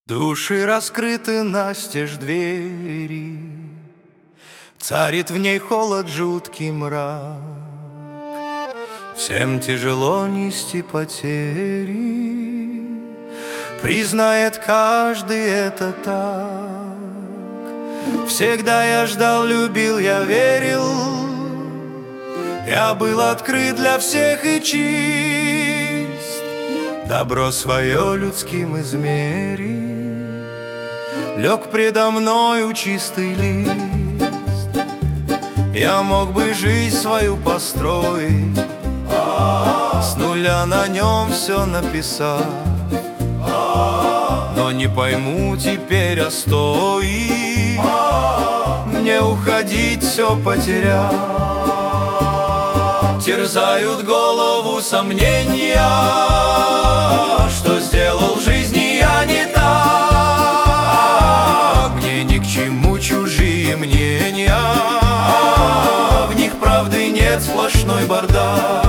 Души раскрыты настежь двери, царит в ней холод, жуткий мрак. Всем тяжело нести потери, признает каждый это так. Всегда я ждал, любил, я верил, я был открыт для всех и чист. Добро свое людским измерить, лег предо мною чистый лист. Я мог бы жизнь свою построить, с нуля на нем все написать, но не пойму теперь, а стоит мне уходить, все потерять. Терзают голову сомнения, что сделал в жизни я не так. Мне ни к чему чужие мнения, в них правды нет, сплошной бардак.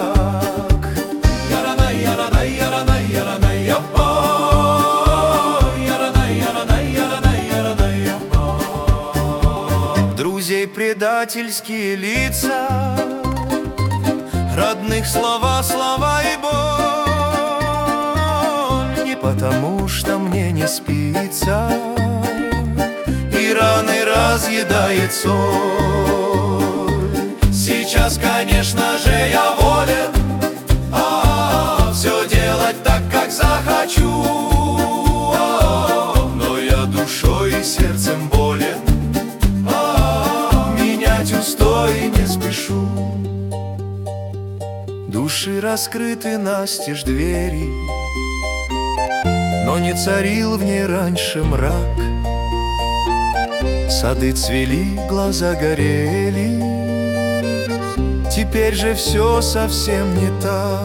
Друзей предательские лица, родных слова и боль. Не потому, что мне не спится, и раны разъедает соль. Сейчас, конечно же, я волен все делать так, как захочу, но я душой и сердцем болен, менять устой не спешу. Души раскрыты настежь двери, но не царил в ней раньше мрак. Сады цвели, глаза горели, теперь же все совсем не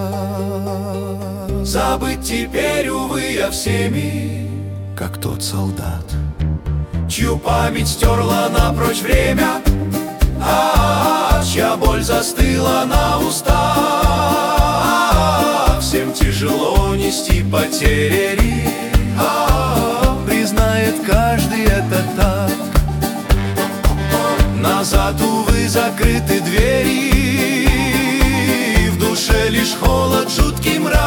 так. Забыть теперь, увы, я всеми, как тот солдат, чью память стерла напрочь время, чья боль застыла на устах. Всем тяжело нести потери, признает каждый это так. Назад, увы, закрыты двери, в душе лишь холод, жуткий мрак.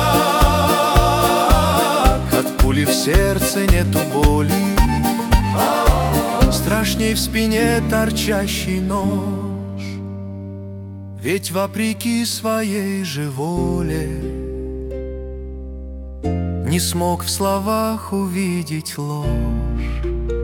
От пули в сердце нету боли, страшней в спине торчащий нож. Ведь вопреки своей же воле не смог в словах увидеть ложь.